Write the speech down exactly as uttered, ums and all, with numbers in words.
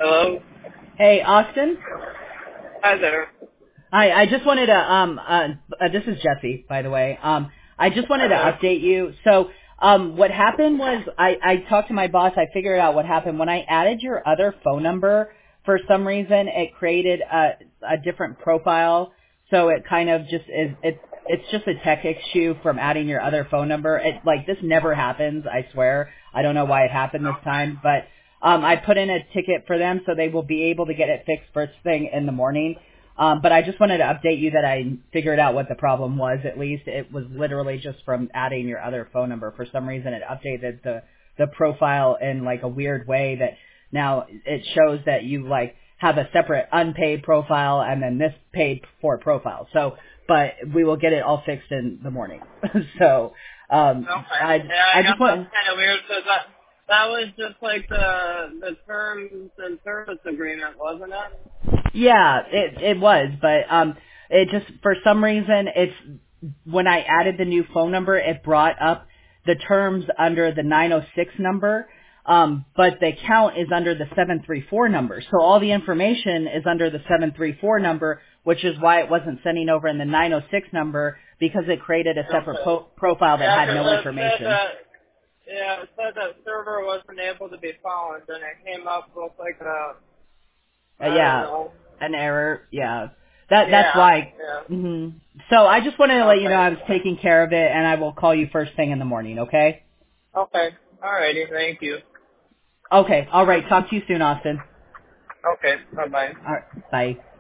Hello? Hey, Austin. Hi there. Hi, I just wanted to, um, uh, uh, this is Jesse, by the way. Um, I just wanted Hi to there. update you. So, um, what happened was I, I talked to my boss. I figured out what happened. When I added your other phone number, for some reason, it created a, a different profile. So it kind of just is, it, it's just a tech issue from adding your other phone number. It, like, this never happens, I swear. I don't know why it happened this time, but, um, I put in a ticket for them so they will be able to get it fixed first thing in the morning. Um, but I just wanted to update you that I figured out what the problem was. At least it was literally just from adding your other phone number. For some reason, it updated the the profile in like a weird way that now it shows that you like have a separate unpaid profile and then this paid for profile. So, but we will get it all fixed in the morning. so, um, Okay. I Yeah, I I guess just that's want. kind of weird because that, that was just like the the terms and service agreement, wasn't it? Yeah, it it was, but um, it just for some reason it's when I added the new phone number, it brought up the terms under the nine oh six number, um, but the account is under the seven three four number. So all the information is under the seven three four number, which is why it wasn't sending over in the nine oh six number because it created a separate Okay. po- profile that Yeah, had because no it said information. that, yeah, it said that server wasn't able to be found, and it came up with like a, Uh, I don't yeah, know. an error. Yeah, that that's Yeah, why. yeah. hmm So I just wanted to let you know Okay. I was taking care of it, and I will call you first thing in the morning. Okay. Okay. Alrighty, thank you. Okay. All right. Talk to you soon, Austin. Okay, bye-bye. All right. Bye.